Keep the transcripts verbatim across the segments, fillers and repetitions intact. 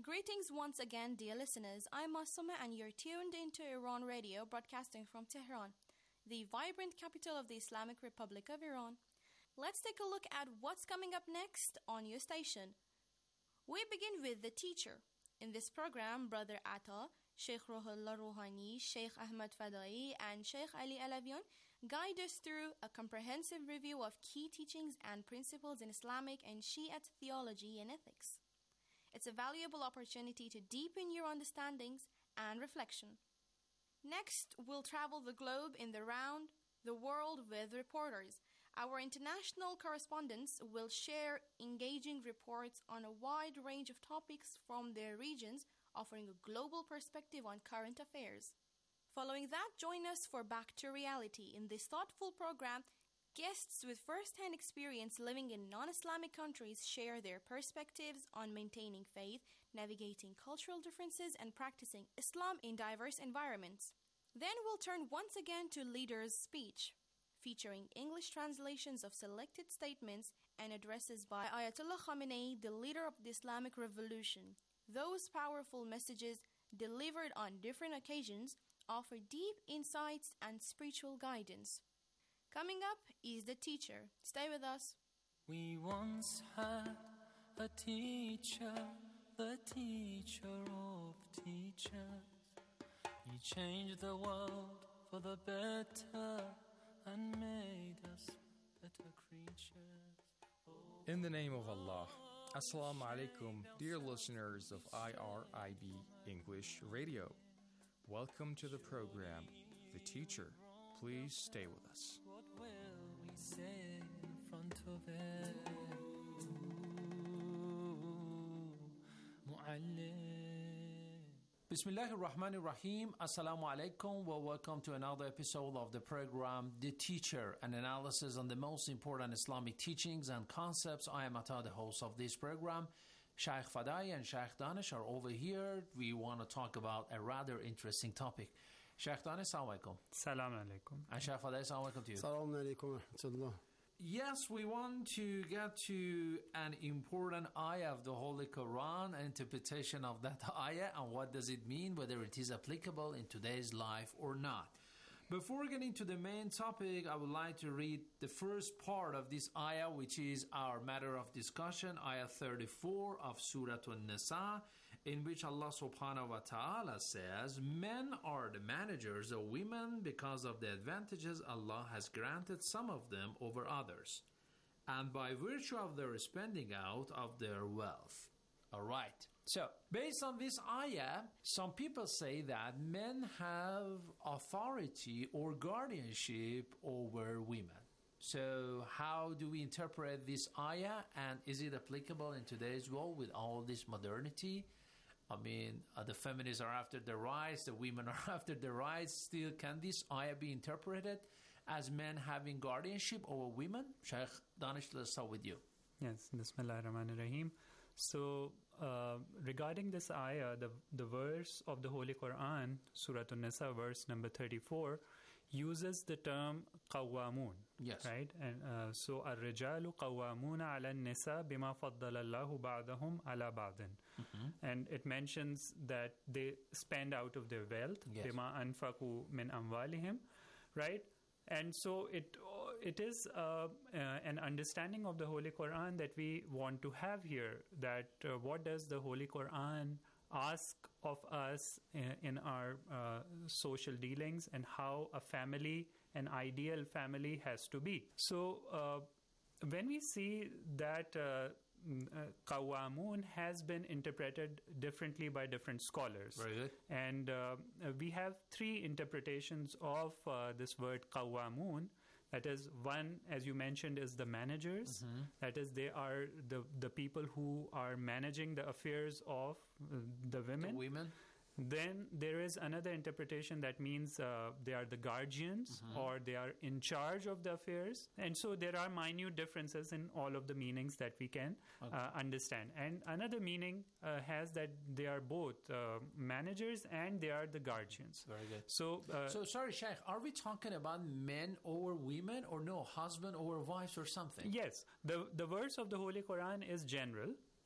Greetings once again, dear listeners. I'm Masuma and you're tuned into Iran Radio, broadcasting from Tehran, the vibrant capital of the Islamic Republic of Iran. Let's take a look at what's coming up next on your station. We begin with The Teacher. In this program, Brother Atta, Sheikh Ruhollah Rouhani, Sheikh Ahmad Fadai, and Sheikh Ali Alavian guide us through a comprehensive review of key teachings and principles in Islamic and Shiite theology and ethics. It's a valuable opportunity to deepen your understandings and reflection. Next, we'll travel the globe in the round the world with reporters. Our international correspondents will share engaging reports on a wide range of topics from their regions, offering a global perspective on current affairs. Following that, join us for Back to Reality. In this thoughtful program, guests with first-hand experience living in non-Islamic countries share their perspectives on maintaining faith, navigating cultural differences, and practicing Islam in diverse environments. Then we'll turn once again to Leader's Speech, featuring English translations of selected statements and addresses by Ayatollah Khamenei, the leader of the Islamic Revolution. Those powerful messages, delivered on different occasions, offer deep insights and spiritual guidance. Coming up is The Teacher. Stay with us. We once had a teacher, the teacher of teachers. He changed the world for the better and made us better creatures. Oh, in the name of Allah, Assalamu alaikum, dear listeners of I R I B English Radio. Welcome to the program, The Teacher. Please stay with us. What will we say in front of it? Bismillah ar-Rahman ar-Rahim. Assalamu alaikum. Well, welcome to another episode of the program, The Teacher, an analysis on the most important Islamic teachings and concepts. I am Atta, the host of this program. Sheikh Fadai and Sheikh Danish are over here. We want to talk about a rather interesting topic. Sheikh Danish, assalamu alaikum. Salam alaikum. And Sheikh Fadai, assalamu alaikum to you. Salam alaikum wa rahmatullah. Yes, we want to get to an important ayah of the Holy Quran, an interpretation of that ayah, and what does it mean, whether it is applicable in today's life or not. Before getting to the main topic, I would like to read the first part of this ayah, which is our matter of discussion, ayah thirty-four of Surah An-Nisa, in which Allah subhanahu wa ta'ala says, men are the managers of women because of the advantages Allah has granted some of them over others, and by virtue of their spending out of their wealth. All right. So, based on this ayah, some people say that men have authority or guardianship over women. So, how do we interpret this ayah, and is it applicable in today's world with all this modernity? I mean, uh, the feminists are after their rights, the women are after their rights. Still, can this ayah be interpreted as men having guardianship over women? Sheikh Danish, let's start with you. Yes, Bismillah ar-Rahman ar-Rahim. So, uh, regarding this ayah, the, the verse of the Holy Quran, Surah An-Nisa, verse number thirty-four, uses the term qawwamun. Yes. Right? And uh, so, الرجال قوامون على النساء بما فضل الله بعضهم على بعض. And it mentions that they spend out of their wealth, yes. بما أنفقوا من أموالهم, right? And so it it is uh, uh, an understanding of the Holy Quran that we want to have here, that uh, what does the Holy Quran ask of us in, in our uh, social dealings, and how a family, an ideal family, has to be. So uh, when we see that uh, Uh, Qawamun has been interpreted differently by different scholars. Very good. And uh, we have three interpretations of uh, this word Qawamun. That is, one, as you mentioned, is the managers. Mm-hmm. That is, they are the, the people who are managing the affairs of uh, the women. The women. Then there is another interpretation that means uh, they are the guardians, mm-hmm. or they are in charge of the affairs. And so there are minute differences in all of the meanings that we can okay. uh, understand. And another meaning uh, has that they are both uh, managers and they are the guardians. Very good. So, uh, so sorry, Sheikh, are we talking about men over women, or no, husband over wives or something? Yes. The, the verse of the Holy Quran is general.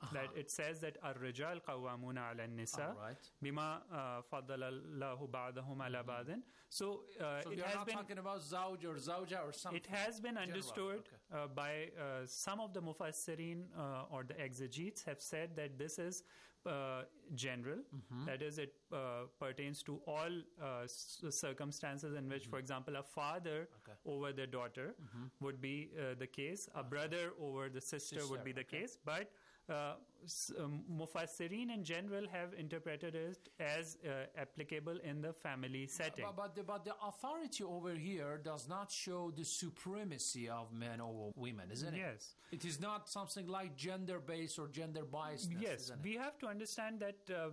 uh-huh. that it says that الرجال قوامون على النساء بما فضل الله بعضهم على بعض. So, uh, so it we are has not been talking about zawj or zawja or something. It has been understood okay. uh, by uh, some of the mufassirin uh, or the exegetes have said that this is uh, general. Mm-hmm. That is, it uh, pertains to all uh, s- circumstances in which, mm-hmm. for example, a father okay. over the daughter mm-hmm. would be uh, the case. A brother over the sister, sister would be the okay. case. But uh, um, Mufassirin in general have interpreted it as uh, applicable in the family setting. But, but, the, but the authority over here does not show the supremacy of men over women, isn't it? Yes. It is not something like gender-based or gender-biased. Yes, we have to understand that uh,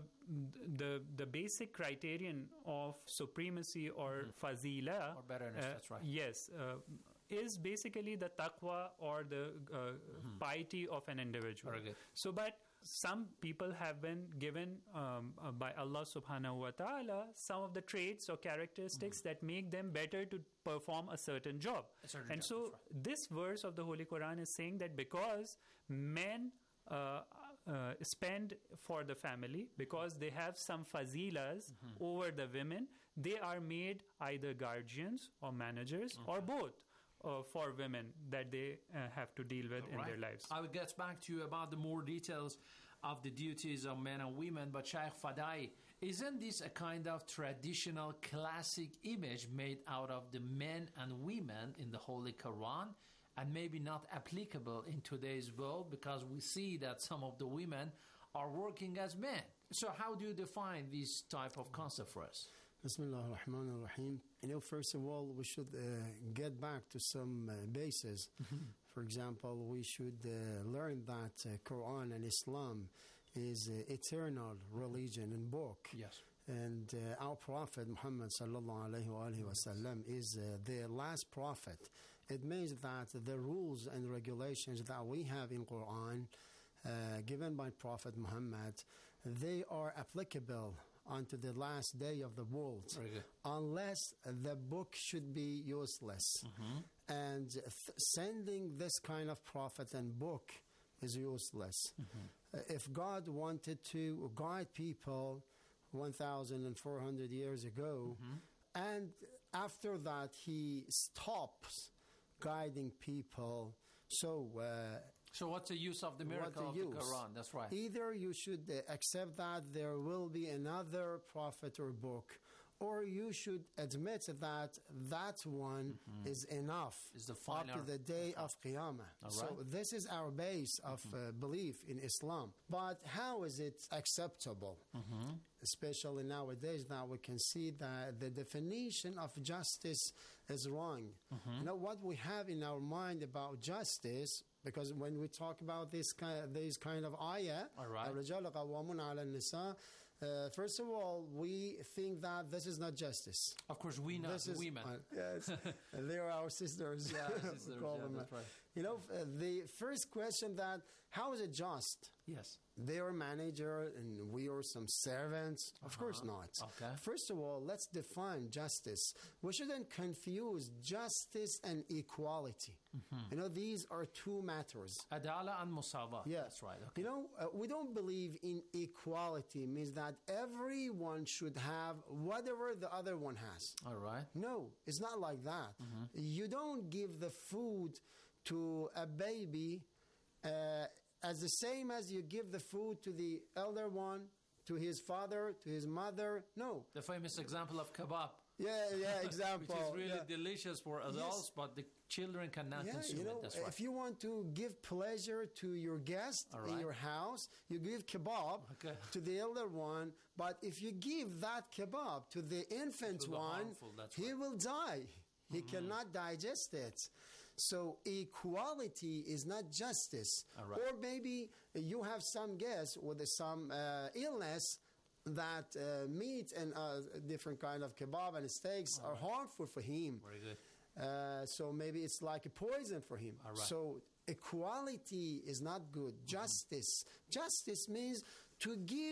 the the basic criterion of supremacy or mm-hmm. fazila, or betterness, uh, that's right. Yes. Uh, is basically the taqwa or the uh, mm-hmm. piety of an individual. Very good. So, but some people have been given um, uh, by Allah subhanahu wa ta'ala some of the traits or characteristics mm-hmm. that make them better to perform a certain job. A certain and job, so right. this verse of the Holy Quran is saying that because men uh, uh, spend for the family, because they have some fazilas mm-hmm. over the women, they are made either guardians or managers okay. or both. Uh, for women that they uh, have to deal with All in right. their lives. I will get back to you about the more details of the duties of men and women, but Shaykh Fadai, isn't this a kind of traditional classic image made out of the men and women in the Holy Quran and maybe not applicable in today's world because we see that some of the women are working as men? So how do you define this type of concept for us? Bismillah ar-Rahman ar-Rahim. You know, first of all, we should uh, get back to some uh, bases. Mm-hmm. For example, we should uh, learn that uh, Quran and Islam is uh, eternal religion and book. Yes. And uh, our Prophet Muhammad sallallahu alayhi wa alayhi wa sallam is uh, the last prophet. It means that the rules and regulations that we have in Quran uh, given by Prophet Muhammad, they are applicable unto the last day of the world, unless the book should be useless. Mm-hmm. And th- sending this kind of prophet and book is useless. Mm-hmm. Uh, if God wanted to guide people one thousand four hundred years ago, mm-hmm. and after that he stops guiding people, so... Uh, So what's the use of the miracle the of use? the Quran? That's right. Either you should uh, accept that there will be another prophet or book, or you should admit that that one mm-hmm. is enough is the up to the day of Qiyamah. All so right. this is our base of mm-hmm. uh, belief in Islam. But how is it acceptable? Mm-hmm. Especially nowadays, now we can see that the definition of justice is wrong. Mm-hmm. You know what we have in our mind about justice, because when we talk about this kind of, these kind of ayah, الرجال قوامون على النساء, Uh, first of all, we think that this is not justice. Of course, we know the women. Uh, yes, they are our sisters. Yeah, sisters. Call yeah, them. That's right. You know, uh, the first question that, how is it just? Yes. They are manager and we are some servants? Of uh-huh. course not. Okay. First of all, let's define justice. We shouldn't confuse justice and equality. Mm-hmm. You know, these are two matters. Adala and musawa. Yeah. That's right. Okay. You know, uh, we don't believe in equality means that everyone should have whatever the other one has. All right. No, it's not like that. Mm-hmm. You don't give the food to a baby uh, as the same as you give the food to the elder one, to his father, to his mother. No. The famous example of kebab. Yeah, yeah, example. Which is really yeah. delicious for adults, yes. but the children cannot yeah, consume you know, it. That's right. If you want to give pleasure to your guest right. in your house, you give kebab okay. to the elder one. But if you give that kebab to the infant one, he right. will die. He mm-hmm. cannot digest it. So equality is not justice. Right. Or maybe you have some guest with some uh, illness that uh, meat and uh, different kind of kebab and steaks All are right. harmful for him. Very good. Uh, so maybe it's like a poison for him. All right. So equality is not good. Mm-hmm. Justice. Justice means to give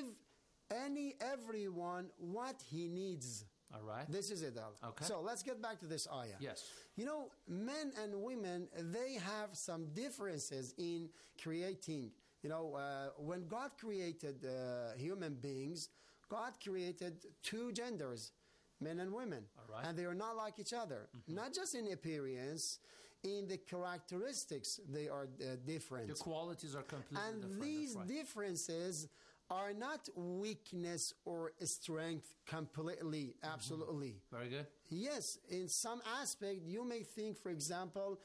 any everyone what he needs. All right. This is it, Allah. Okay. So let's get back to this ayah. Yes. You know, men and women, they have some differences in creating You know, uh, when God created uh, human beings, God created two genders, men and women. All right. And they are not like each other. Mm-hmm. Not just in appearance, in the characteristics, they are uh, different. The qualities are completely and different. these right. differences are not weakness or strength completely, absolutely. Mm-hmm. Very good. Yes, in some aspect, you may think, for example,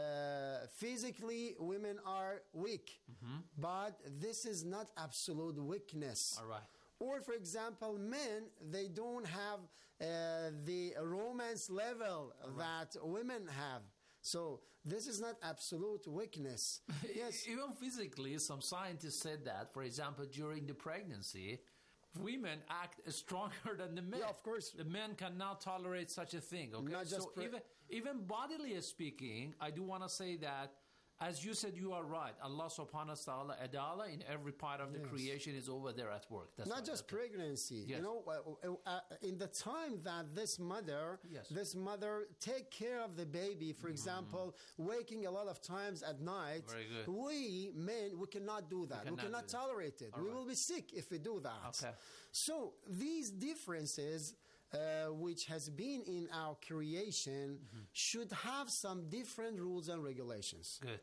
uh, physically women are weak, mm-hmm. but this is not absolute weakness. All right. Or, for example, men, they don't have uh, the romance level right. that women have. So this is not absolute weakness. Yes. Even physically, some scientists said that, for example, during the pregnancy, women act stronger than the men. Yeah, of course. The men cannot tolerate such a thing. Okay, not just so pre- even even bodily speaking, I do want to say that, as you said, you are right. Allah subhanahu wa ta'ala, Adala, in every part of the yes. creation is over there at work. That's Not right. just That's pregnancy. Yes. You know, uh, uh, in the time that this mother, yes. this mother take care of the baby, for mm. example, waking a lot of times at night, Very good. we men, we cannot do that. We cannot, we cannot tolerate it. All we right. will be sick if we do that. Okay. So these differences, Uh, which has been in our creation, mm-hmm. should have some different rules and regulations. Good.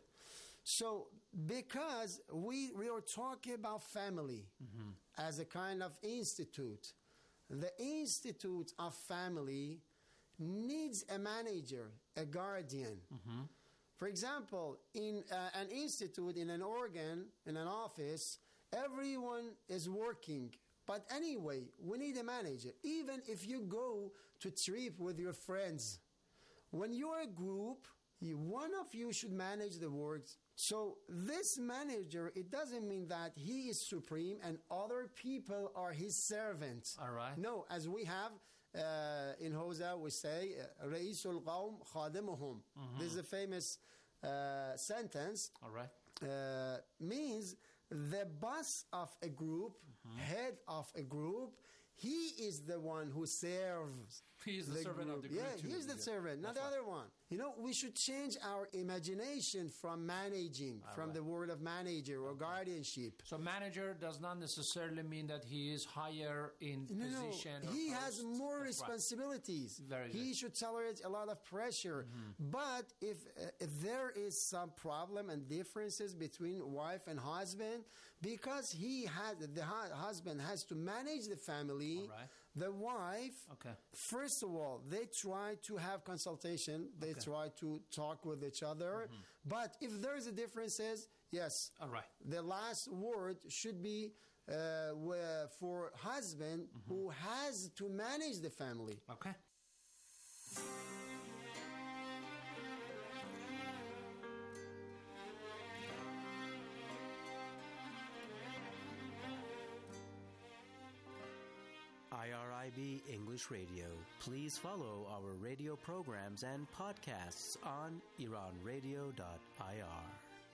So, because we, we are talking about family mm-hmm. as a kind of institute, the institute of family needs a manager, a guardian. Mm-hmm. For example, in uh, an institute, in an organ, in an office, everyone is working. But anyway, we need a manager. Even if you go to trip with your friends, when you're a group, you, one of you should manage the works. So this manager, it doesn't mean that he is supreme and other people are his servants. All right. No, as we have uh, in Hausa, we say, Ra'isul Qawm Khadimuhum. This is a famous uh, sentence. All right. Uh, means the boss of a group, mm-hmm. head of a group, he is the one who serves. He is the, the servant group. of the group. Yeah, too. he is the yeah. servant, not That's the right. other one. You know, we should change our imagination from managing, All from right. the word of manager or guardianship. So manager does not necessarily mean that he is higher in no, position. No, or he post. has more That's responsibilities. Right. Very he good. should tolerate a lot of pressure. Mm-hmm. But if, uh, if there is some problem and differences between wife and husband, because he has the hu- husband has to manage the family. All right. The wife, okay. first of all, they try to have consultation. They Okay. try to talk with each other. Mm-hmm. But if there is a differences, yes, all right. the last word should be uh, where for husband mm-hmm. who has to manage the family. Okay. I R I B English Radio. Please follow our radio programs and podcasts on iran radio dot I R.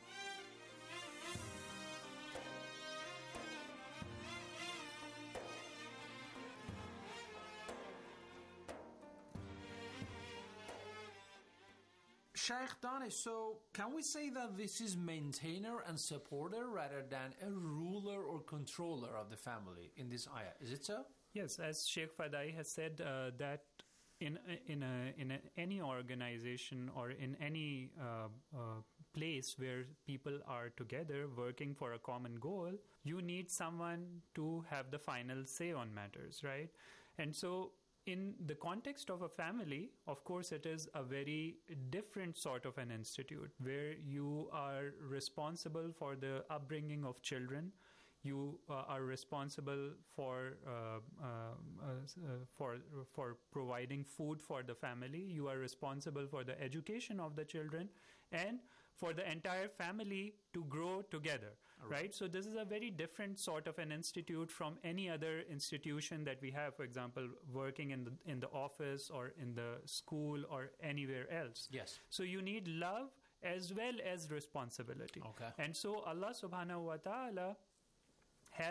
Sheikh Danish, so can we say that this is maintainer and supporter rather than a ruler or controller of the family in this ayah? Is it so? Yes, as Sheikh Fadai has said, uh, that in in a, in a, any organization or in any uh, uh, place where people are together working for a common goal, you need someone to have the final say on matters, right? And so in the context of a family, of course, it is a very different sort of an institute where you are responsible for the upbringing of children. You uh, are responsible for uh, uh, uh, for for providing food for the family. You are responsible for the education of the children and for the entire family to grow together, right. right? So this is a very different sort of an institute from any other institution that we have, for example, working in the in the office or in the school or anywhere else. Yes. So you need love as well as responsibility. Okay. And so Allah subhanahu wa ta'ala has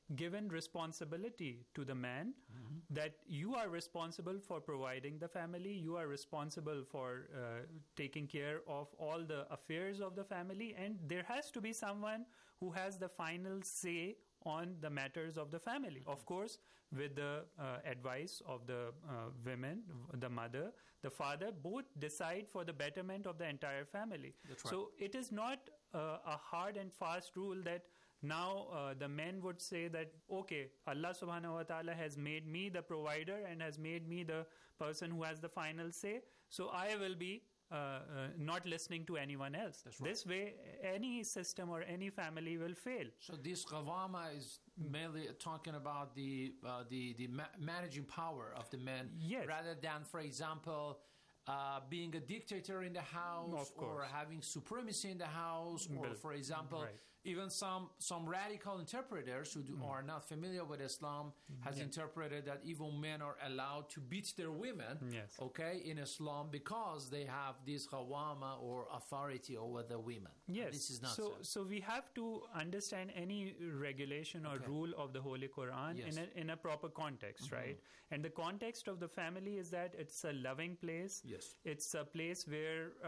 given responsibility to the man mm-hmm. that you are responsible for providing the family, you are responsible for uh, taking care of all the affairs of the family, and there has to be someone who has the final say on the matters of the family. Mm-hmm. Of course, with the uh, advice of the uh, women, the mother, the father, both decide for the betterment of the entire family. That's right. So it is not uh, a hard and fast rule that now uh, the men would say that, okay, Allah subhanahu wa ta'ala has made me the provider and has made me the person who has the final say, so I will be uh, uh, not listening to anyone else. That's right. This way, any system or any family will fail. So this qawama is mainly talking about the uh, the, the ma- managing power of the men, yes. rather than, for example, Uh, being a dictator in the house or having supremacy in the house, or, Bill. for example, right. even some some radical interpreters who do, mm. are not familiar with Islam has yeah. interpreted that even men are allowed to beat their women, yes. okay, in Islam because they have this qawama or authority over the women. Yes. This is not so. so. So we have to understand any regulation or okay. rule of the Holy Quran yes. in a, in a proper context, mm-hmm. right? And the context of the family is that it's a loving place. Yes. It's a place where uh,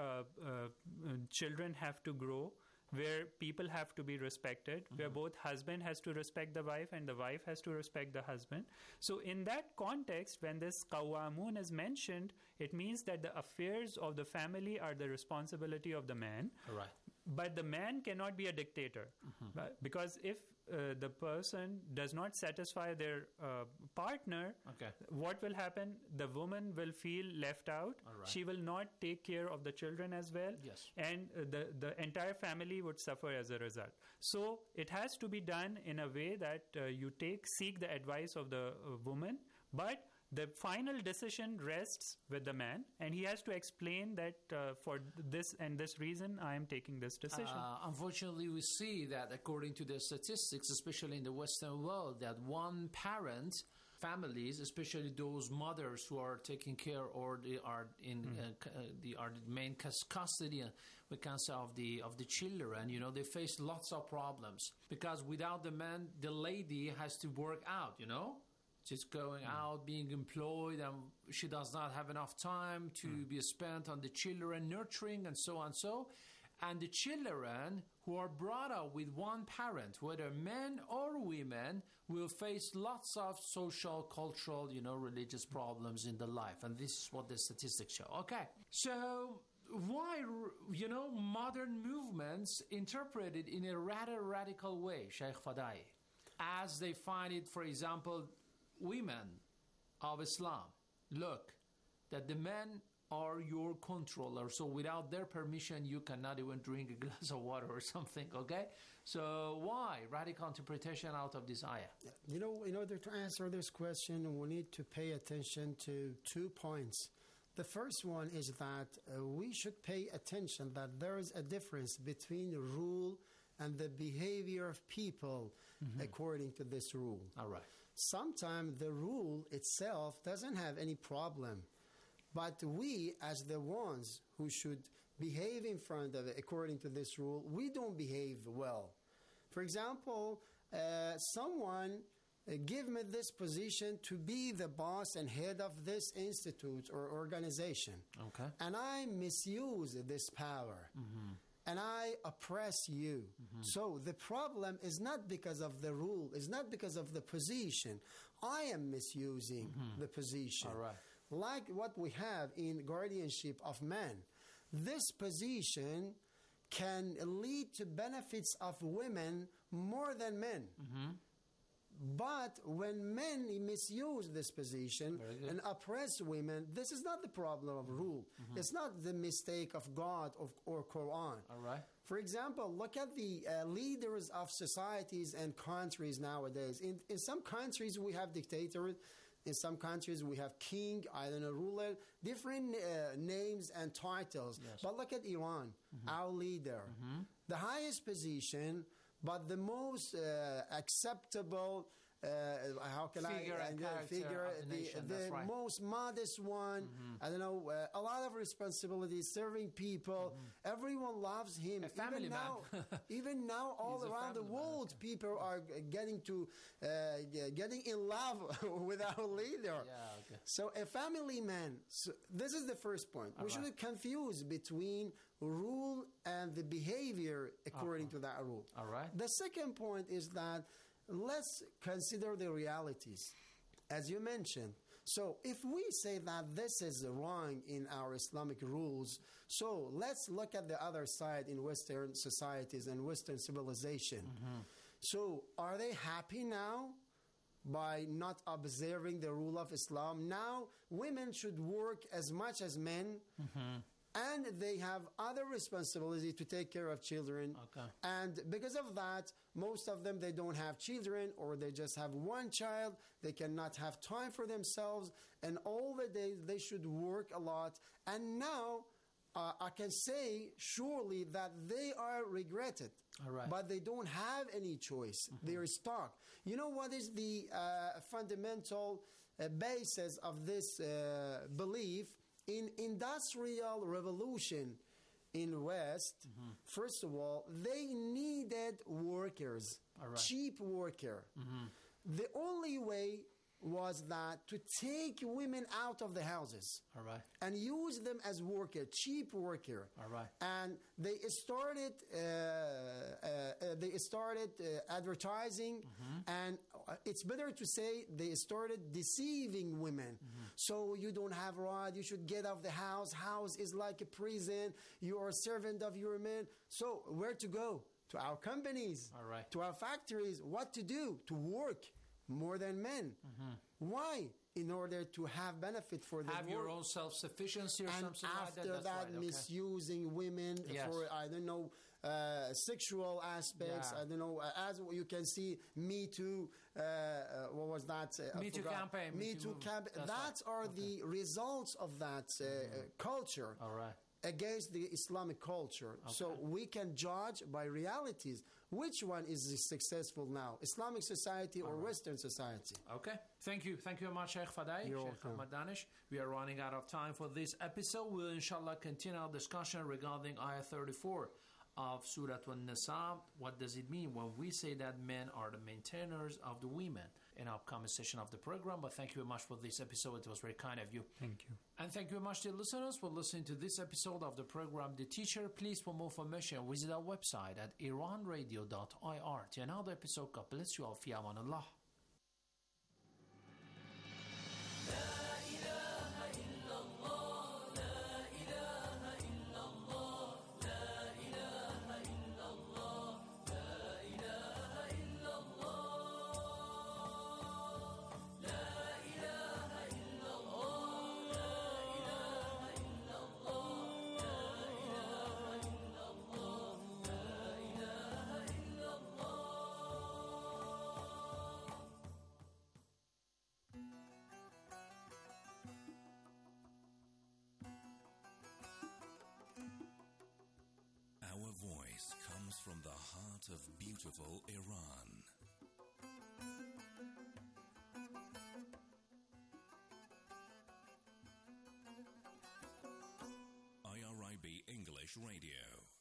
uh, children have to grow, where people have to be respected, mm-hmm. where both husband has to respect the wife and the wife has to respect the husband. So in that context, when this qawamun is mentioned, it means that the affairs of the family are the responsibility of the man. Right. But the man cannot be a dictator, mm-hmm. because if uh, the person does not satisfy their uh, partner, okay. what will happen? The woman will feel left out. Right. She will not take care of the children as well. Yes. And uh, the, the entire family would suffer as a result. So it has to be done in a way that uh, you take, seek the advice of the uh, woman, but the final decision rests with the man, and he has to explain that uh, for this and this reason, I am taking this decision. Uh, unfortunately, we see that according to the statistics, especially in the Western world, that one parent families, especially those mothers who are taking care or they are in mm. uh, uh, the are the main custody, uh, we can say, of the of the children, you know, they face lots of problems because without the man, the lady has to work out, you know. She's going mm. out, being employed, and she does not have enough time to mm. be spent on the children, nurturing, and so on. So, and the children who are brought up with one parent, whether men or women, will face lots of social, cultural, you know, religious problems in the life. And this is what the statistics show. Okay. So why, you know, modern movements interpreted in a rather radical way, Sheikh Fadai, as they find it, for example, women of Islam, look, that the men are your controller, so without their permission you cannot even drink a glass of water or something, okay? So why radical interpretation out of this ayah? You know, in order to answer this question, we need to pay attention to two points. The first one is that uh, we should pay attention that there is a difference between the rule and the behavior of people mm-hmm. according to this rule. All right. Sometimes the rule itself doesn't have any problem, but we, as the ones who should behave in front of it according to this rule, we don't behave well. For example, uh, someone uh, give me this position to be the boss and head of this institute or organization, okay, and I misuse this power. Mm-hmm. And I oppress you. Mm-hmm. So the problem is not because of the rule, it's not because of the position. I am misusing mm-hmm. the position. All right. Like what we have in guardianship of men. This position can lead to benefits of women more than men. Mm-hmm. But when men misuse this position and oppress women, this is not the problem of rule. Mm-hmm. It's not the mistake of God or, or Quran. All right. For example, look at the uh, leaders of societies and countries nowadays. In, in some countries, we have dictators. In some countries, we have king, I don't know, ruler, different uh, names and titles. Yes. But look at Iran, mm-hmm. our leader. Mm-hmm. The highest position, but the most uh, acceptable uh, how can Figure I and uh, character figure of the the, nation, the that's right. most modest one. Mm-hmm. I don't know, uh, a lot of responsibilities, serving people. Mm-hmm. Everyone loves him. A family even now, man. even now, all He's a around the family man, world, okay. people are g- getting to uh, g- getting in love with our leader. Yeah, okay. So a family man. So this is the first point. All we right. shouldn't confuse between rule and the behavior according Uh-huh. to that rule. All right. The second point is that let's consider the realities, as you mentioned. So if we say that this is wrong in our Islamic rules, so let's look at the other side in Western societies and Western civilization. Mm-hmm. So are they happy now by not observing the rule of Islam? Now women should work as much as men. Mm-hmm. And they have other responsibility to take care of children. Okay. And because of that, most of them, they don't have children, or they just have one child. They cannot have time for themselves. And all the days, they should work a lot. And now, uh, I can say surely that they are regretted. All right. But they don't have any choice. Mm-hmm. They are stuck. You know what is the uh, fundamental uh, basis of this uh, belief? In industrial revolution in West, Mm-hmm. first of all, they needed workers, All right. cheap worker. Mm-hmm. The only way was that to take women out of the houses All right. and use them as worker, cheap worker. All right. And they started, uh, uh, uh, they started uh, advertising, and uh, it's better to say they started deceiving women. So you don't have right, you should get out of the house. House is like a prison. You are a servant of your man. So where to go? To our companies, All right. to our factories. What to do? To work more than men. Why? In order to have benefit for the Have work. your own self-sufficiency or And something after like that. that, That's right, okay. misusing women Yes. for, I don't know, uh, sexual aspects. Yeah. I don't know. uh, As you can see, Me Too. Uh, uh, what was that? Uh, I Me Too forgot. campaign, Me Me Too Too movement. campaign. That's That right. are Okay. the results of that uh, uh, culture All right. against the Islamic culture. So we can judge by realities. Which one is successful now? Islamic society or Western society? Okay. Thank you. Thank you very much, Sheikh Fadai, You're Sheikh welcome. Ahmad Danish. We are running out of time for this episode. We'll inshallah continue our discussion regarding Ayah thirty-four of Surah An-Nisa. What does it mean when we say that men are the maintainers of the women in our upcoming session of the program? But thank you very much for this episode. It was very kind of you. Thank you. And thank you very much, dear listeners, for listening to this episode of the program The Teacher. Please, for more information, visit our website at iran radio dot I R. To another episode, God bless you all. Fi aman Allah. Our voice comes from the heart of beautiful Iran. I R I B English Radio.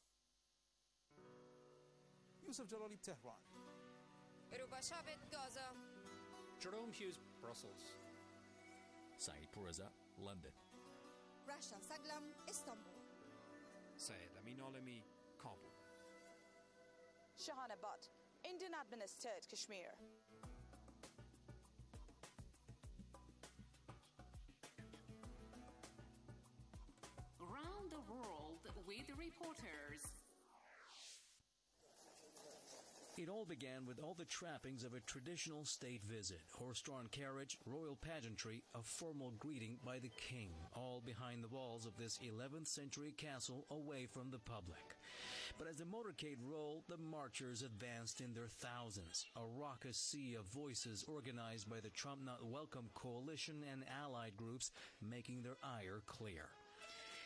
Yusuf Jalali, Tehran. Rubashavet, Gaza. Jerome Hughes, Brussels. Saeed Pourreza, London. Rasha Saglam, Istanbul. Syed Amin Alami, Kabul. Shahanabad, Indian administered Kashmir. Around the world with reporters. It all began with all the trappings of a traditional state visit, horse-drawn carriage, royal pageantry, a formal greeting by the king, all behind the walls of this eleventh century castle away from the public. But as the motorcade rolled, the marchers advanced in their thousands, a raucous sea of voices organized by the Trump Not Welcome coalition and allied groups making their ire clear.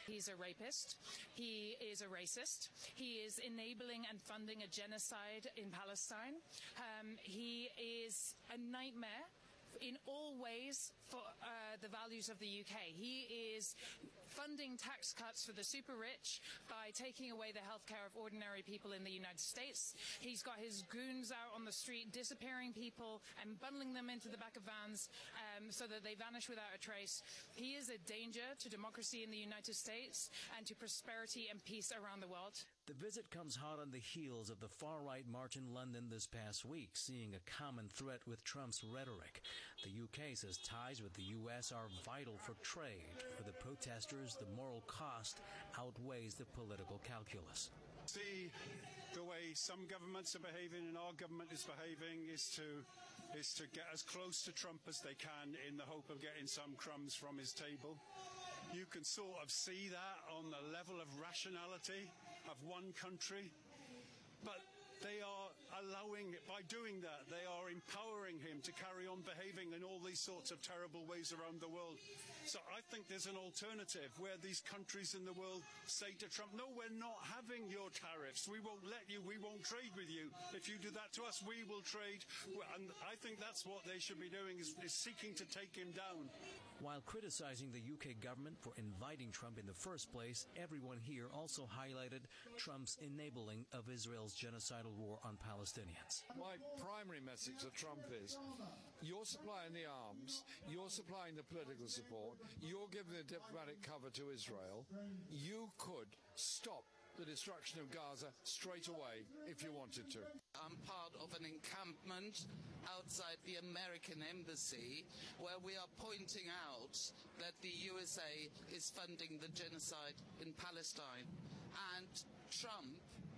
He's a rapist. He is a racist. He is enabling and funding a genocide in Palestine. Um, he is a nightmare in all ways for uh, the values of the U K. He is funding tax cuts for the super rich by taking away the healthcare of ordinary people in the United States. He's got his goons out on the street disappearing people and bundling them into the back of vans um, so that they vanish without a trace. He is a danger to democracy in the United States and to prosperity and peace around the world. The visit comes hot on the heels of the far-right march in London this past week, seeing a common threat with Trump's rhetoric. The U K says ties with the U S are vital for trade. For the protesters, the moral cost outweighs the political calculus. See the way some governments are behaving and our government is behaving is to is to get as close to Trump as they can in the hope of getting some crumbs from his table. You can sort of see that on the level of rationality of one country, but they are allowing, by doing that, they are empowering him to carry on behaving in all these sorts of terrible ways around the world. So I think there's an alternative where these countries in the world say to Trump, no, we're not having your tariffs. We won't let you. We won't trade with you. If you do that to us, we will trade. And I think that's what they should be doing, is, is seeking to take him down. While criticizing the U K government for inviting Trump in the first place, everyone here also highlighted Trump's enabling of Israel's genocidal war on Palestinians. My primary message to Trump is, you're supplying the arms, you're supplying the political support, you're giving the diplomatic cover to Israel. You could stop the destruction of Gaza straight away if you wanted to. I'm part of an encampment outside the American embassy where we are pointing out that the U S A is funding the genocide in Palestine, and Trump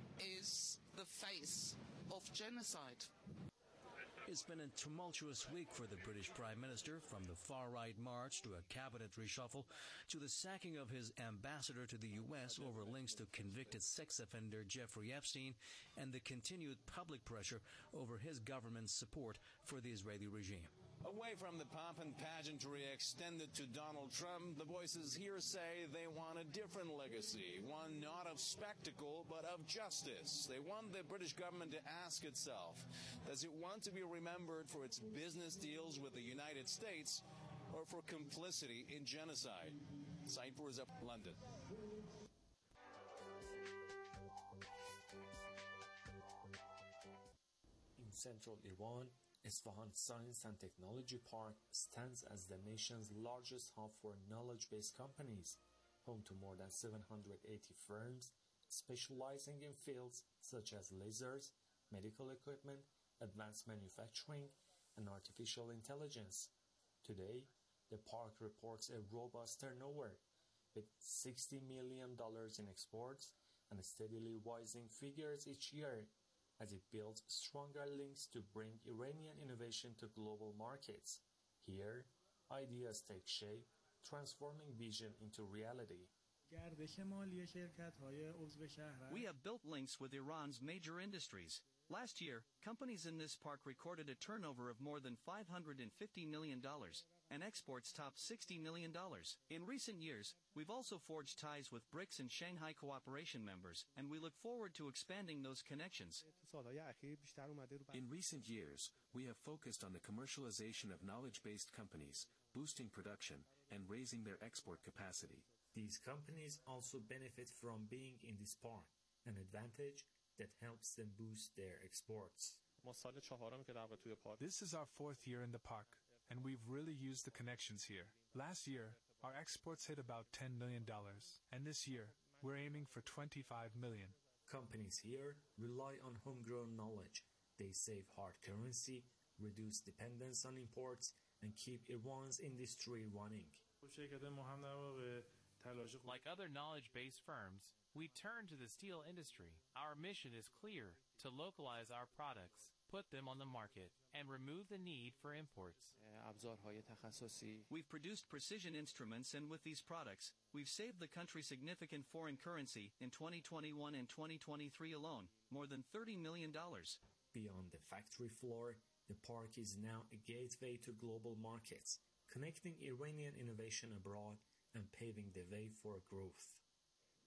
is the face of genocide. It's been a tumultuous week for the British Prime Minister, from the far-right march to a cabinet reshuffle to the sacking of his ambassador to the U S over links to convicted sex offender Jeffrey Epstein, and the continued public pressure over his government's support for the Israeli regime. Away from the pomp and pageantry extended to Donald Trump, the voices here say they want a different legacy, one not of spectacle, but of justice. They want the British government to ask itself, does it want to be remembered for its business deals with the United States or for complicity in genocide? Saipur is up in London. In central Iran, Isfahan Science and Technology Park stands as the nation's largest hub for knowledge-based companies, home to more than seven hundred eighty firms specializing in fields such as lasers, medical equipment, advanced manufacturing, and artificial intelligence. Today, the park reports a robust turnover, with sixty million dollars in exports and steadily rising figures each year, as it builds stronger links to bring Iranian innovation to global markets. Here, ideas take shape, transforming vision into reality. We have built links with Iran's major industries. Last year, companies in this park recorded a turnover of more than five hundred fifty million dollars, and exports topped sixty million dollars. In recent years, we've also forged ties with BRICS and Shanghai Cooperation members, and we look forward to expanding those connections. In recent years, we have focused on the commercialization of knowledge-based companies, boosting production, and raising their export capacity. These companies also benefit from being in this park, an advantage that helps them boost their exports. This is our fourth year in the park, and we've really used the connections here. Last year, our exports hit about ten million dollars, and this year, we're aiming for twenty-five million dollars. Companies here rely on homegrown knowledge. They save hard currency, reduce dependence on imports, and keep Iran's industry running. Like other knowledge-based firms, we turn to the steel industry. Our mission is clear: to localize our products, put them on the market, and remove the need for imports. We've produced precision instruments, and with these products, we've saved the country significant foreign currency in twenty twenty-one and twenty twenty-three alone, more than thirty million dollars. Beyond the factory floor, the park is now a gateway to global markets, connecting Iranian innovation abroad and paving the way for growth.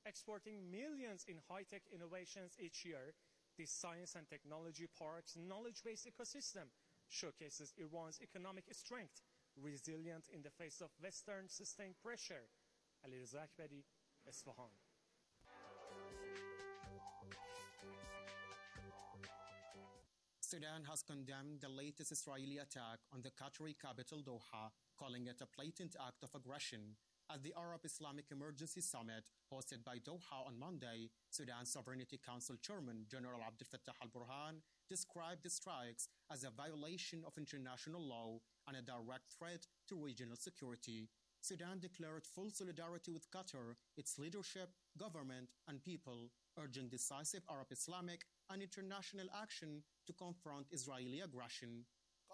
exporting millions in high-tech innovations each year, this Science and Technology Park's knowledge-based ecosystem showcases Iran's economic strength, resilient in the face of Western sustained pressure. Alireza Akbari, Isfahan. Sudan has condemned the latest Israeli attack on the Qatari capital Doha, calling it a blatant act of aggression. At the Arab Islamic Emergency Summit hosted by Doha on Monday, Sudan Sovereignty Council Chairman General Abdel Fattah al-Burhan described the strikes as a violation of international law and a direct threat to regional security. Sudan declared full solidarity with Qatar, its leadership, government, and people, urging decisive Arab Islamic and international action to confront Israeli aggression.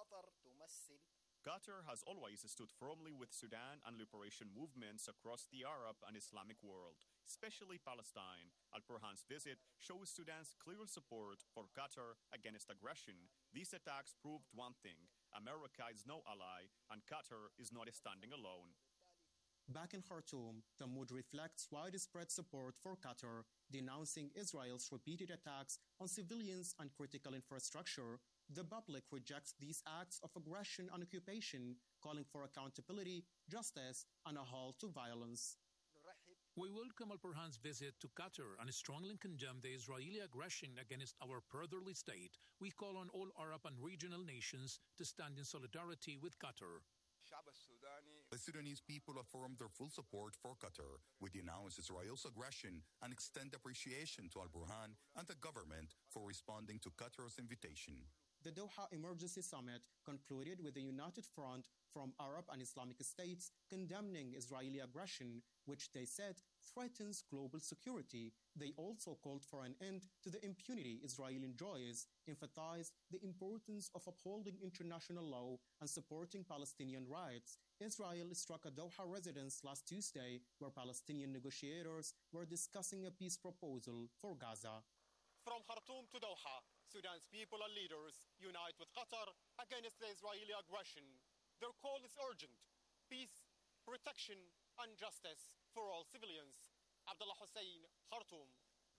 Qatar has always stood firmly with Sudan and liberation movements across the Arab and Islamic world, especially Palestine. Al-Burhan's visit shows Sudan's clear support for Qatar against aggression. These attacks proved one thing: America is no ally, and Qatar is not standing alone. Back in Khartoum, the mood reflects widespread support for Qatar, denouncing Israel's repeated attacks on civilians and critical infrastructure. The public rejects these acts of aggression and occupation, calling for accountability, justice, and a halt to violence. We welcome Al-Burhan's visit to Qatar and strongly condemn the Israeli aggression against our brotherly state. We call on all Arab and regional nations to stand in solidarity with Qatar. The Sudanese people affirm their full support for Qatar. We denounce Israel's aggression and extend appreciation to Al-Burhan and the government for responding to Qatar's invitation. The Doha Emergency Summit concluded with a united front from Arab and Islamic states condemning Israeli aggression, which they said threatens global security. They also called for an end to the impunity Israel enjoys, emphasized the importance of upholding international law and supporting Palestinian rights. Israel struck a Doha residence last Tuesday where Palestinian negotiators were discussing a peace proposal for Gaza. From Khartoum to Doha, Sudan's people and leaders unite with Qatar against the Israeli aggression. Their call is urgent: peace, protection, and justice for all civilians. Abdullah Hussein, Khartoum.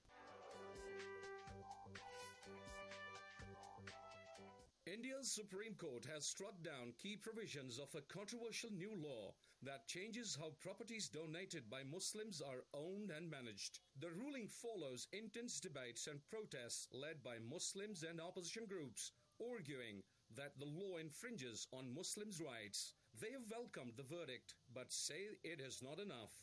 India's Supreme Court has struck down key provisions of a controversial new law that changes how properties donated by Muslims are owned and managed. The ruling follows intense debates and protests led by Muslims and opposition groups, arguing that the law infringes on Muslims' rights. They have welcomed the verdict, but say it is not enough.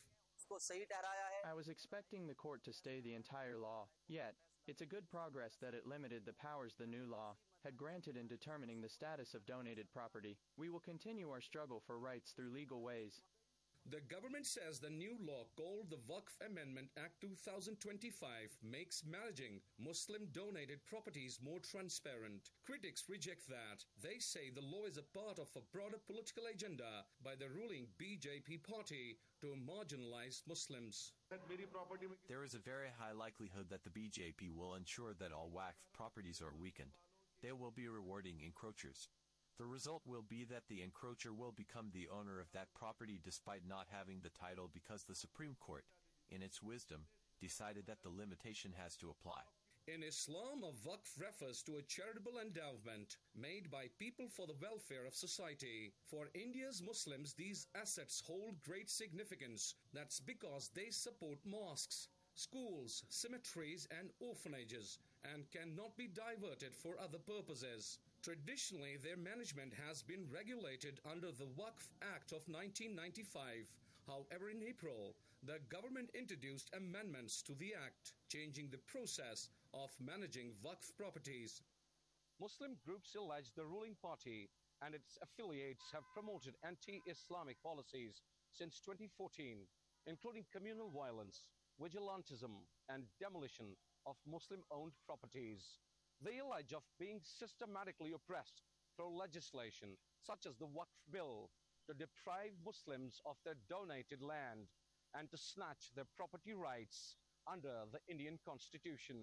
I was expecting the court to stay the entire law, yet it's a good progress that it limited the powers the new law had granted in determining the status of donated property. We will continue our struggle for rights through legal ways. The government says the new law called the Waqf Amendment Act two thousand twenty-five makes managing Muslim-donated properties more transparent. Critics reject that. They say the law is a part of a broader political agenda by the ruling B J P party to marginalize Muslims. There is a very high likelihood that the B J P will ensure that all Waqf properties are weakened. They will be rewarding encroachers. The result will be that the encroacher will become the owner of that property despite not having the title because the Supreme Court, in its wisdom, decided that the limitation has to apply. In Islam, a waqf refers to a charitable endowment made by people for the welfare of society. For India's Muslims, these assets hold great significance. That's because they support mosques, schools, cemeteries, and orphanages, and cannot be diverted for other purposes. Traditionally, their management has been regulated under the Waqf Act of nineteen ninety-five. However, in April, the government introduced amendments to the act, changing the process of managing Waqf properties. Muslim groups allege the ruling party and its affiliates have promoted anti-Islamic policies since twenty fourteen, including communal violence, vigilantism, and demolition of Muslim-owned properties. They allege of being systematically oppressed through legislation such as the Waqf Bill to deprive Muslims of their donated land and to snatch their property rights under the Indian Constitution.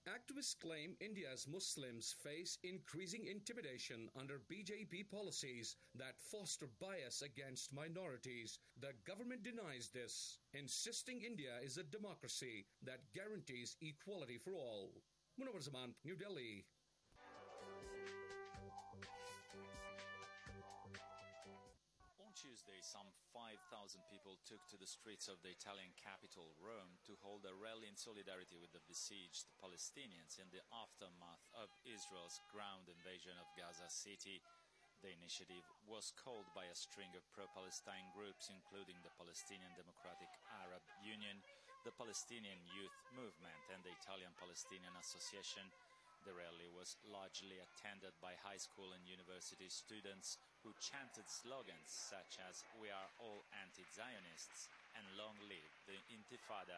Activists claim India's Muslims face increasing intimidation under B J P policies that foster bias against minorities. The government denies this, insisting India is a democracy that guarantees equality for all. Munawar Zaman, New Delhi. Tuesday, some five thousand people took to the streets of the Italian capital, Rome, to hold a rally in solidarity with the besieged Palestinians in the aftermath of Israel's ground invasion of Gaza City. The initiative was called by a string of pro-Palestine groups, including the Palestinian Democratic Arab Union, the Palestinian Youth Movement, and the Italian Palestinian Association. The rally was largely attended by high school and university students who chanted slogans such as "We are all anti-Zionists" and "Long live the Intifada."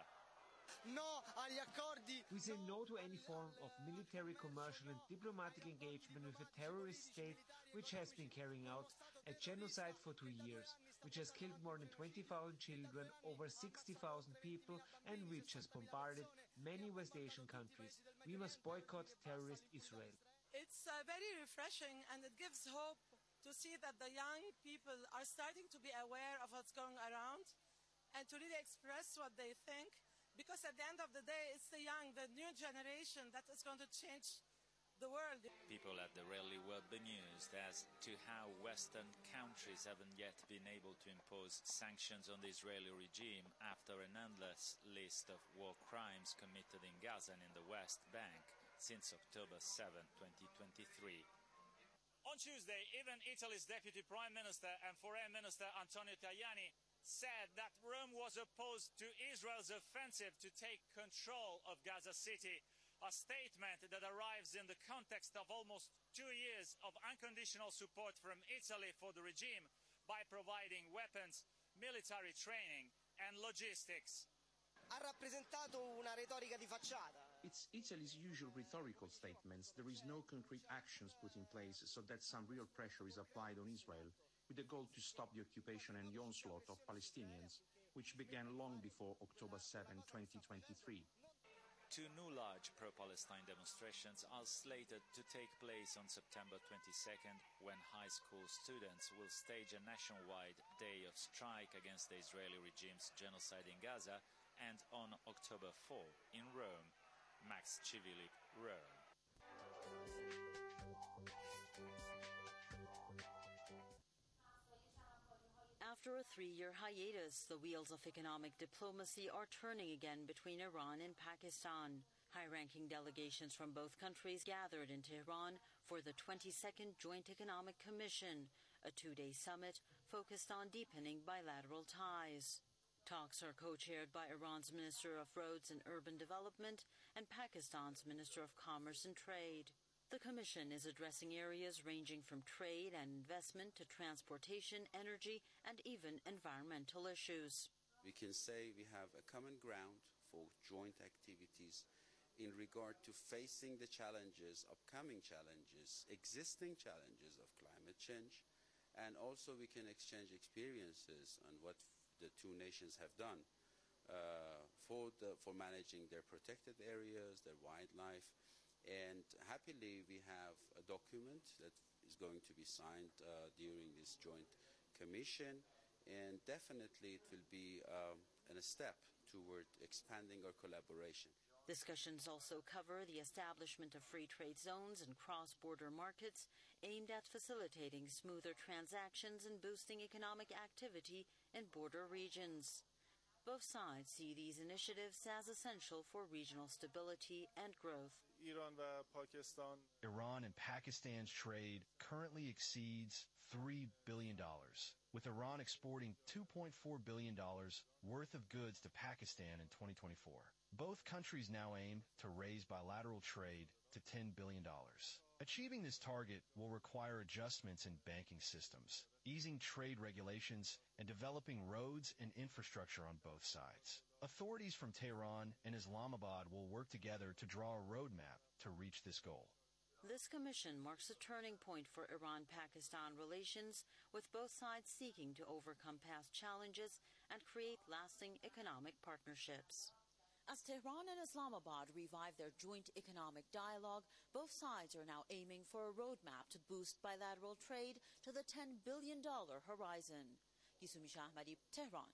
No agli accordi. We say no to any form of military, commercial and diplomatic engagement with a terrorist state which has been carrying out a genocide for two years, which has killed more than twenty thousand children, over sixty thousand people, and which has bombarded many West Asian countries. We must boycott terrorist Israel. It's uh, very refreshing, and it gives hope to see that the young people are starting to be aware of what's going around and to really express what they think. Because at the end of the day, it's the young, the new generation that is going to change the world. People at the rally were bemused as to how Western countries haven't yet been able to impose sanctions on the Israeli regime after an endless list of war crimes committed in Gaza and in the West Bank since October seventh, twenty twenty-three. On Tuesday, even Italy's Deputy Prime Minister and Foreign Minister Antonio Tajani said that Rome was opposed to Israel's offensive to take control of Gaza City, a statement that arrives in the context of almost two years of unconditional support from Italy for the regime by providing weapons, military training and logistics. Ha rappresentato una retorica di facciata. It's Italy's usual rhetorical statements. There is no concrete actions put in place so that some real pressure is applied on Israel, with the goal to stop the occupation and the onslaught of Palestinians, which began long before October seventh, twenty twenty-three. Two new large pro-Palestine demonstrations are slated to take place on September twenty-second, when high school students will stage a nationwide day of strike against the Israeli regime's genocide in Gaza, and on October fourth in Rome. Max Civilip, Rome. After a three-year hiatus, the wheels of economic diplomacy are turning again between Iran and Pakistan. High-ranking delegations from both countries gathered in Tehran for the twenty-second Joint Economic Commission, a two-day summit focused on deepening bilateral ties. Talks are co-chaired by Iran's Minister of Roads and Urban Development and Pakistan's Minister of Commerce and Trade. The Commission is addressing areas ranging from trade and investment to transportation, energy, and even environmental issues. We can say we have a common ground for joint activities in regard to facing the challenges, upcoming challenges, existing challenges of climate change, and also we can exchange experiences on what the two nations have done uh, for, the, for managing their protected areas, their wildlife. And happily, we have a document that is going to be signed uh, during this joint commission, and definitely it will be um, a step toward expanding our collaboration. Discussions also cover the establishment of free trade zones and cross-border markets aimed at facilitating smoother transactions and boosting economic activity in border regions. Both sides see these initiatives as essential for regional stability and growth. Iran and Pakistan. Iran and Pakistan's trade currently exceeds three billion dollars, with Iran exporting two point four billion dollars worth of goods to Pakistan in twenty twenty-four. Both countries now aim to raise bilateral trade to ten billion dollars. Achieving this target will require adjustments in banking systems, easing trade regulations, and developing roads and infrastructure on both sides. Authorities from Tehran and Islamabad will work together to draw a roadmap to reach this goal. This commission marks a turning point for Iran-Pakistan relations, with both sides seeking to overcome past challenges and create lasting economic partnerships. As Tehran and Islamabad revive their joint economic dialogue, both sides are now aiming for a roadmap to boost bilateral trade to the ten billion dollars horizon. Yusumi Shahmadi, Tehran.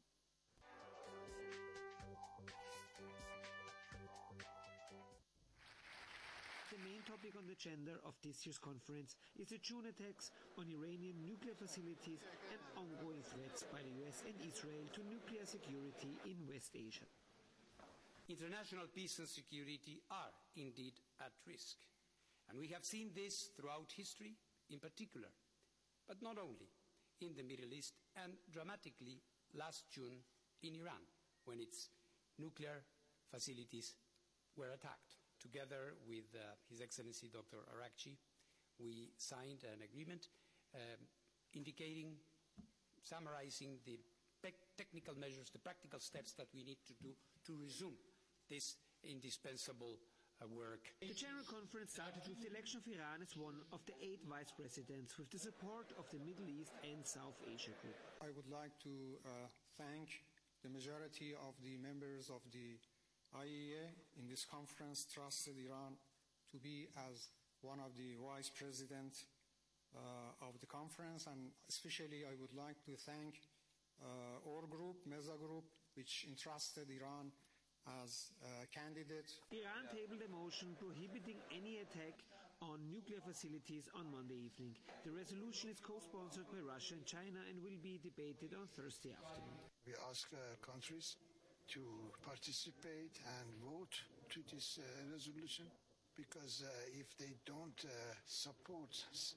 The main topic on the agenda of this year's conference is the June attacks on Iranian nuclear facilities and ongoing threats by the U S and Israel to nuclear security in West Asia. International peace and security are indeed at risk. And we have seen this throughout history, in particular, but not only, in the Middle East, and dramatically last June in Iran, when its nuclear facilities were attacked. Together with uh, His Excellency Doctor Araghchi, we signed an agreement um, indicating, summarizing the technical measures, the practical steps that we need to do to resume this indispensable uh, work. The General Conference started with the election of Iran as one of the eight vice presidents with the support of the Middle East and South Asia Group. I would like to uh, thank the majority of the members of the I A E A in this conference trusted Iran to be as one of the vice presidents uh, of the conference, and especially I would like to thank uh, our group, Meza Group, which entrusted Iran as a candidate. Iran tabled a motion prohibiting any attack on nuclear facilities on Monday evening. The resolution is co-sponsored by Russia and China and will be debated on Thursday afternoon. We ask uh, countries to participate and vote to this uh, resolution, because uh, if they don't uh, support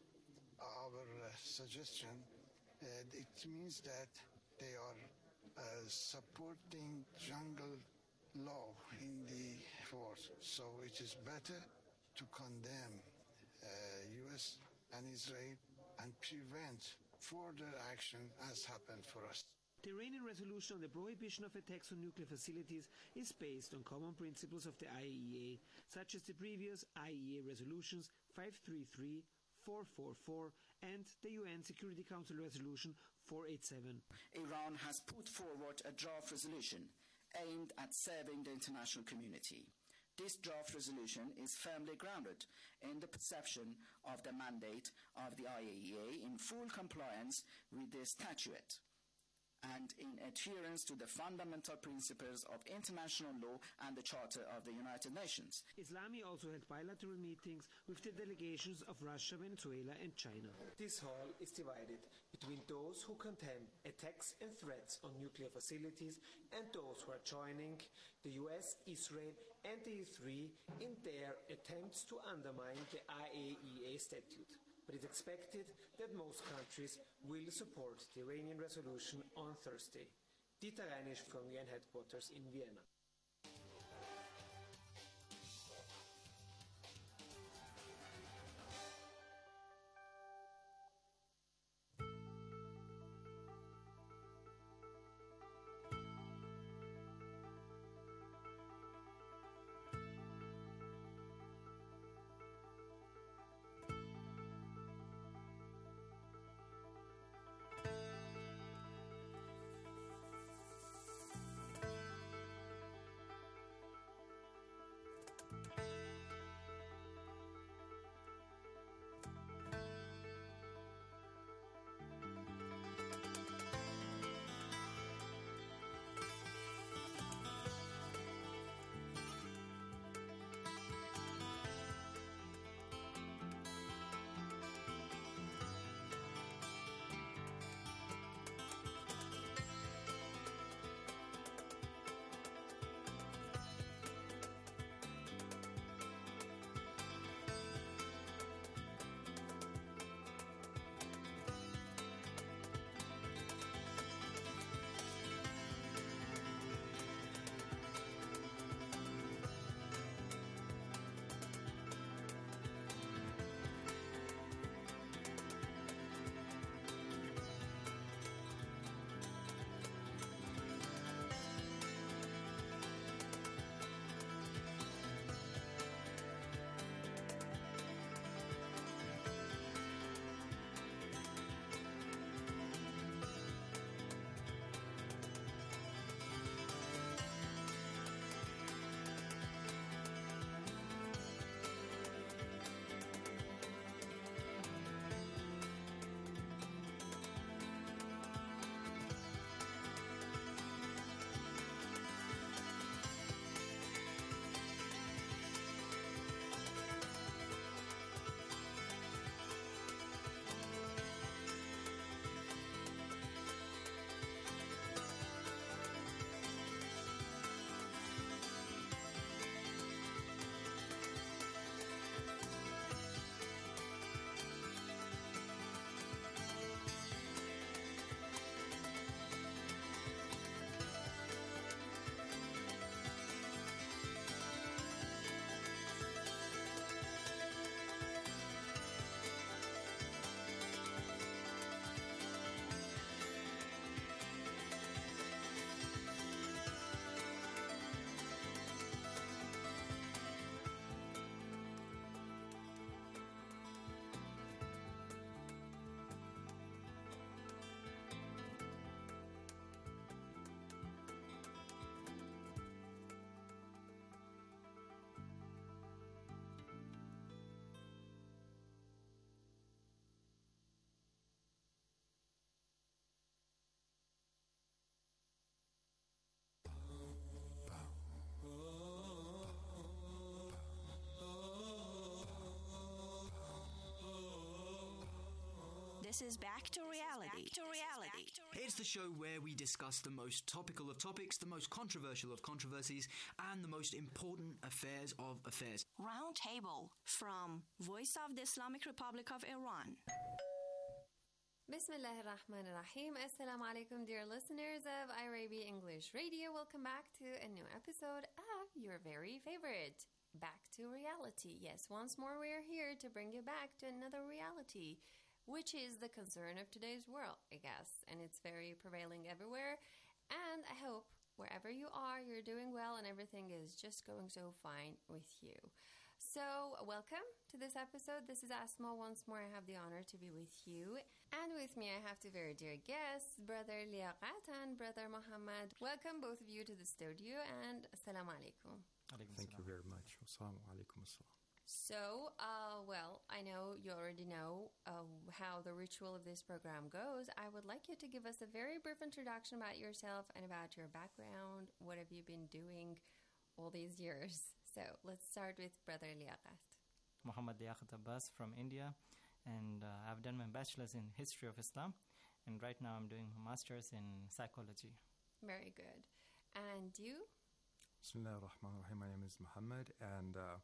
our uh, suggestion, uh, it means that they are uh, supporting jungle law in the world. So it is better to condemn uh, U S and Israel and prevent further action as happened for us. The Iranian resolution on the prohibition of attacks on nuclear facilities is based on common principles of the I A E A, such as the previous I A E A resolutions five three three, four four four and the U N Security Council resolution four eighty-seven. Iran has put forward a draft resolution aimed at serving the international community. This draft resolution is firmly grounded in the perception of the mandate of the I A E A in full compliance with the statute and in adherence to the fundamental principles of international law and the Charter of the United Nations. Islami also held bilateral meetings with the delegations of Russia, Venezuela and China. This hall is divided between those who condemn attacks and threats on nuclear facilities and those who are joining the U S, Israel and the E three in their attempts to undermine the I A E A statute. But it's expected that most countries will support the Iranian resolution on Thursday. Dieter Reinisch from U N headquarters in Vienna. This is Back to Reality. Back to Reality. It's the show where we discuss the most topical of topics, the most controversial of controversies, and the most important affairs of affairs. Roundtable from Voice of the Islamic Republic of Iran. Bismillah ar-Rahman ar-Rahim. Assalamu alaikum, dear listeners of iRabi English Radio. Welcome back to a new episode of your very favorite, Back to Reality. Yes, once more we are here to bring you back to another reality, which is the concern of today's world, I guess. And it's very prevailing everywhere. And I hope wherever you are, you're doing well and everything is just going so fine with you. So, welcome to this episode. This is Asma. Once more, I have the honor to be with you. And with me, I have two very dear guests, Brother Liaqat and Brother Muhammad. Welcome, both of you, to the studio, and Assalamu alaikum. Thank you very much. Assalamu alaikum. So, uh, well, I know you already know uh, how the ritual of this program goes. I would like you to give us a very brief introduction about yourself and about your background. What have you been doing all these years? So let's start with Brother Liaqat. Muhammad Liaqat Abbas from India, and uh, I've done my bachelor's in history of Islam, and right now I'm doing my master's in psychology. Very good. And you? Bismillah ar-Rahman ar-Rahim. My name is Muhammad, and uh,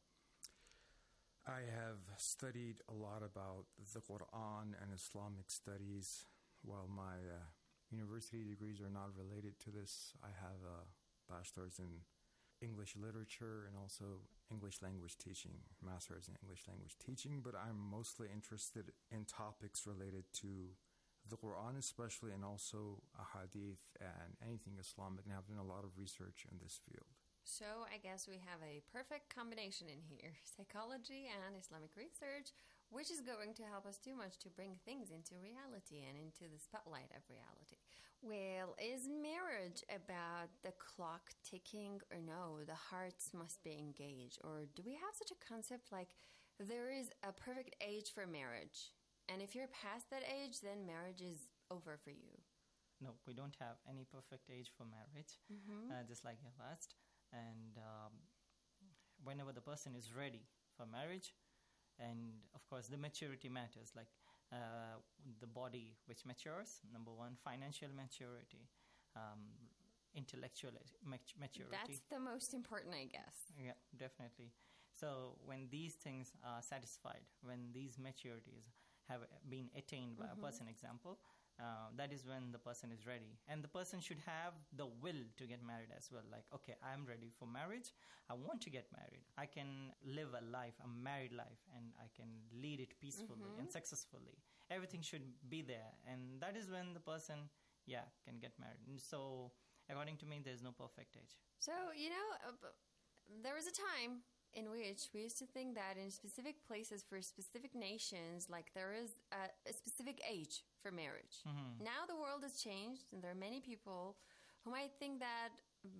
I have studied a lot about the Quran and Islamic studies. While my uh, university degrees are not related to this, I have a bachelor's in English literature and also English language teaching, master's in English language teaching, but I'm mostly interested in topics related to the Quran especially, and also ahadith and anything Islamic, and I've done a lot of research in this field. So I guess we have a perfect combination in here, psychology and Islamic research, which is going to help us too much to bring things into reality and into the spotlight of reality. Well, is marriage about the clock ticking, or no, the hearts must be engaged? Or do we have such a concept like there is a perfect age for marriage, and if you're past that age, then marriage is over for you? No, we don't have any perfect age for marriage, mm-hmm. uh, just like you asked. And um, whenever the person is ready for marriage, and of course the maturity matters, like uh, the body which matures, number one, financial maturity, um, intellectual mat- maturity. That's the most important, I guess. Yeah, definitely. So when these things are satisfied, when these maturities have been attained by mm-hmm. a person, example, Uh, that is when the person is ready. And the person should have the will to get married as well. Like, okay, I'm ready for marriage. I want to get married. I can live a life, a married life, and I can lead it peacefully mm-hmm. and successfully. Everything should be there. And that is when the person, yeah, can get married. And so, according to me, there's no perfect age. So, you know, uh, there was a time in which we used to think that in specific places for specific nations, like there is a, a specific age for marriage. Mm-hmm. Now the world has changed, and there are many people who might think that,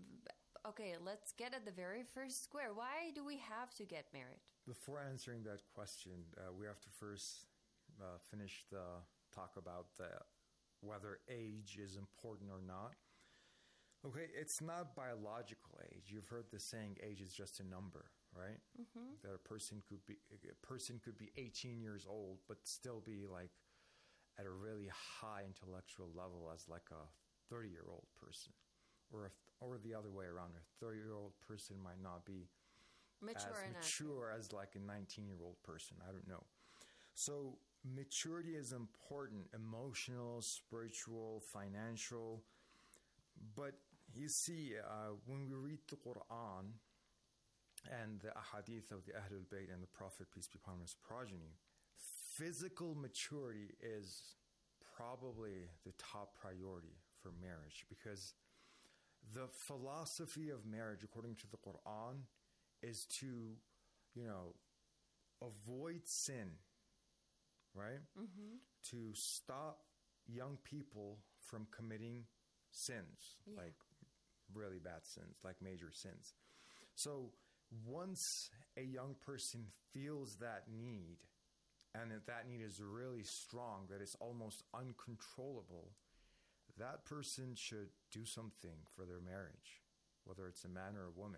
okay, let's get at the very first square. Why do we have to get married? Before answering that question, uh, we have to first uh, finish the talk about the, whether age is important or not. Okay, it's not biological age. You've heard the saying, age is just a number. Right? Mm-hmm. That a person could be a person could be eighteen years old, but still be like at a really high intellectual level as like a thirty-year-old person, or a, or the other way around. A thirty-year-old person might not be mature as mature as like a nineteen-year-old person. I don't know. So maturity is important: emotional, spiritual, financial. But you see, uh, when we read the Quran and the ahadith of the Ahlul Bayt and the Prophet, peace be upon him, his progeny, physical maturity is probably the top priority for marriage, because the philosophy of marriage, according to the Quran, is to, you know, avoid sin, right? Mm-hmm. To stop young people from committing sins, yeah. like really bad sins, like major sins. So once a young person feels that need, and that that need is really strong, that it's almost uncontrollable, that person should do something for their marriage, whether it's a man or a woman.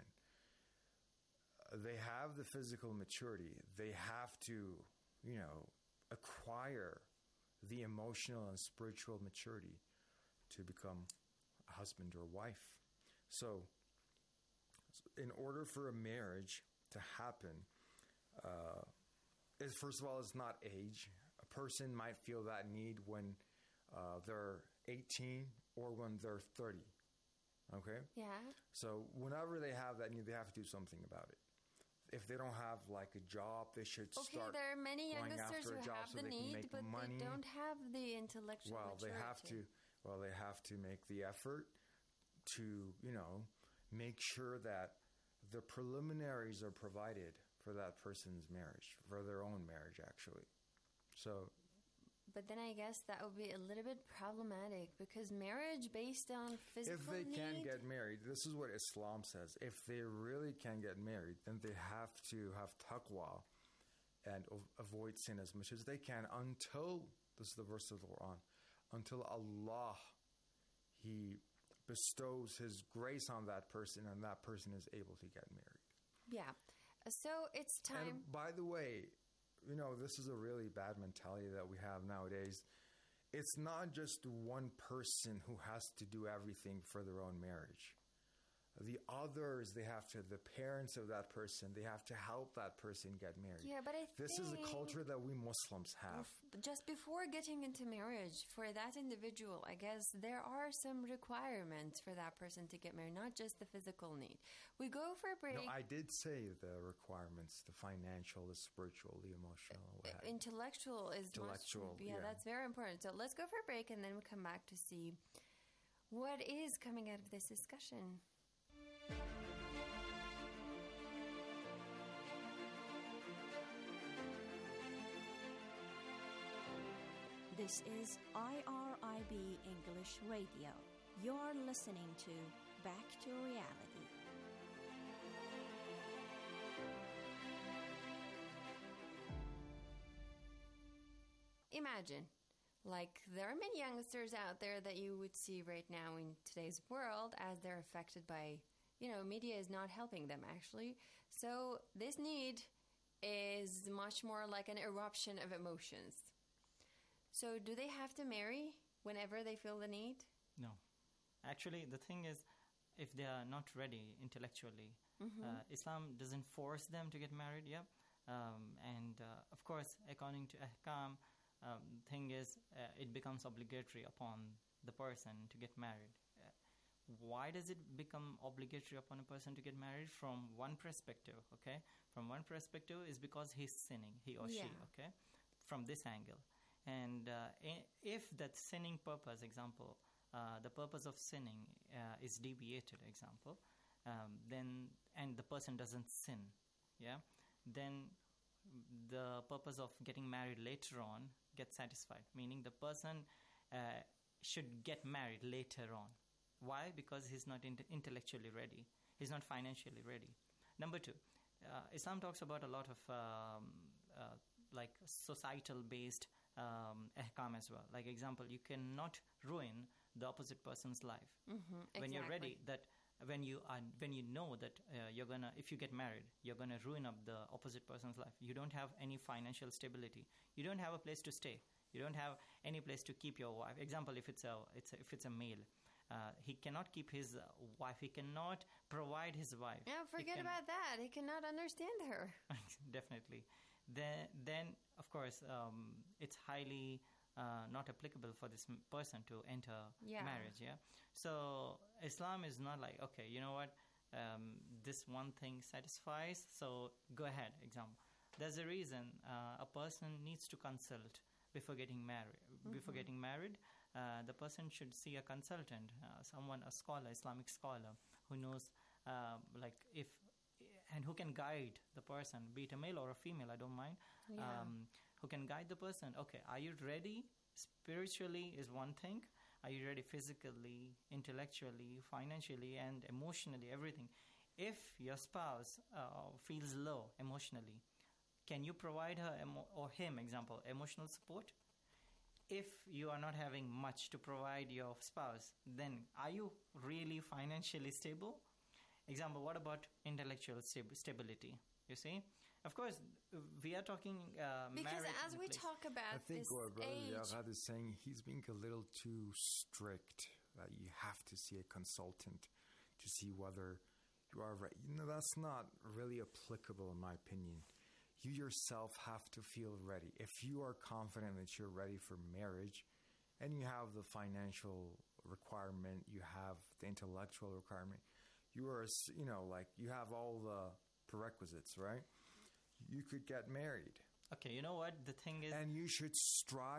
They have the physical maturity. They have to, you know, acquire the emotional and spiritual maturity to become a husband or wife. So, in order for a marriage to happen, uh, is first of all, it's not age. A person might feel that need when uh, they're eighteen or when they're thirty. Okay? Yeah. So whenever they have that need, they have to do something about it. If they don't have like a job, they should Okay, start there are many going youngsters after who a job have so the they can need, make but money. they don't have the intellectual Well, they have to. maturity. Well, they have to make the effort to, you know, make sure that the preliminaries are provided for that person's marriage, for their own marriage, actually. So, But then I guess that would be a little bit problematic because marriage based on physical if they need, can get married, this is what Islam says. If they really can get married, then they have to have taqwa and o- avoid sin as much as they can until, this is the verse of the Quran, until Allah, He bestows His grace on that person and that person is able to get married. yeah. So it's time. And by the way, you know, this is a really bad mentality that we have nowadays. It's not just one person who has to do everything for their own marriage. The others, they have to, the parents of that person, they have to help that person get married. Yeah, but I This is a think culture that we Muslims have. just before getting into marriage for that individual, I guess there are some requirements for that person to get married, not just the physical need. We go for a break. No, I did say the requirements, the financial, the spiritual, the emotional. what have you. Intellectual is Intellectual, much, yeah, yeah. that's very important. So let's go for a break and then we come back to see what is coming out of this discussion. This is I R I B English Radio. You're listening to Back to Reality. Imagine, like, there are many youngsters out there that you would see right now in today's world as they're affected by, you know, media is not helping them actually. So this need is much more like an eruption of emotions. So do they have to marry whenever they feel the need? No. Actually, the thing is, if they are not ready intellectually, Mhm. uh, Islam doesn't force them to get married, yeah. Um, and uh, of course, according to Ahkam, um, thing is, uh, it becomes obligatory upon the person to get married. Uh, why does it become obligatory upon a person to get married? From one perspective, okay? From one perspective is because he's sinning, he or Yeah. she, okay? From this angle. And uh, i- if that sinning purpose, example, uh, the purpose of sinning uh, is deviated, example, um, then and the person doesn't sin, yeah, then the purpose of getting married later on gets satisfied. Meaning the person uh, should get married later on. Why? Because he's not int- intellectually ready. He's not financially ready. Number two, uh, Islam talks about a lot of um, uh, like societal-based um, ahkam as well. Like example, you cannot ruin the opposite person's life. Mhm, When you're ready, exactly. that when you are, when you know that uh, you're gonna, if you get married, you're gonna ruin up the opposite person's life. You don't have any financial stability. You don't have a place to stay. You don't have any place to keep your wife. Example, if it's a, it's a if it's a male, uh, he cannot keep his uh, wife. He cannot provide his wife. Yeah, He forget can- about that. He cannot understand her. Definitely. Then, then of course, um, it's highly uh, not applicable for this m- person to enter Yeah. marriage. Yeah. So Islam is not like, okay, you know what, um, this one thing satisfies, so go ahead. Example. There's a reason uh, a person needs to consult before getting married. Before Mhm. getting married, uh, the person should see a consultant, uh, someone, a scholar, Islamic scholar, who knows, uh, like if and who can guide the person, be it a male or a female, I don't mind, Yeah. um, who can guide the person. Okay, are you ready? Spiritually is one thing. Are you ready physically, intellectually, financially, and emotionally, everything? If your spouse uh, feels low emotionally, can you provide her emo- or him, example, emotional support? If you are not having much to provide your spouse, then are you really financially stable? Example, what about intellectual stab- stability? You see, Of course, we are talking uh, because marriage as in we place. talk about I think this what Brother age, Yarad is saying, he's being a little too strict, that you have to see a consultant to see whether you are ready. You know, that's not really applicable in my opinion. You yourself have to feel ready. If you are confident that you're ready for marriage, and you have the financial requirement, you have the intellectual requirement, you are, you know, like, you have all the prerequisites, right? You could get married. Okay, you know what? The thing is... And you should strive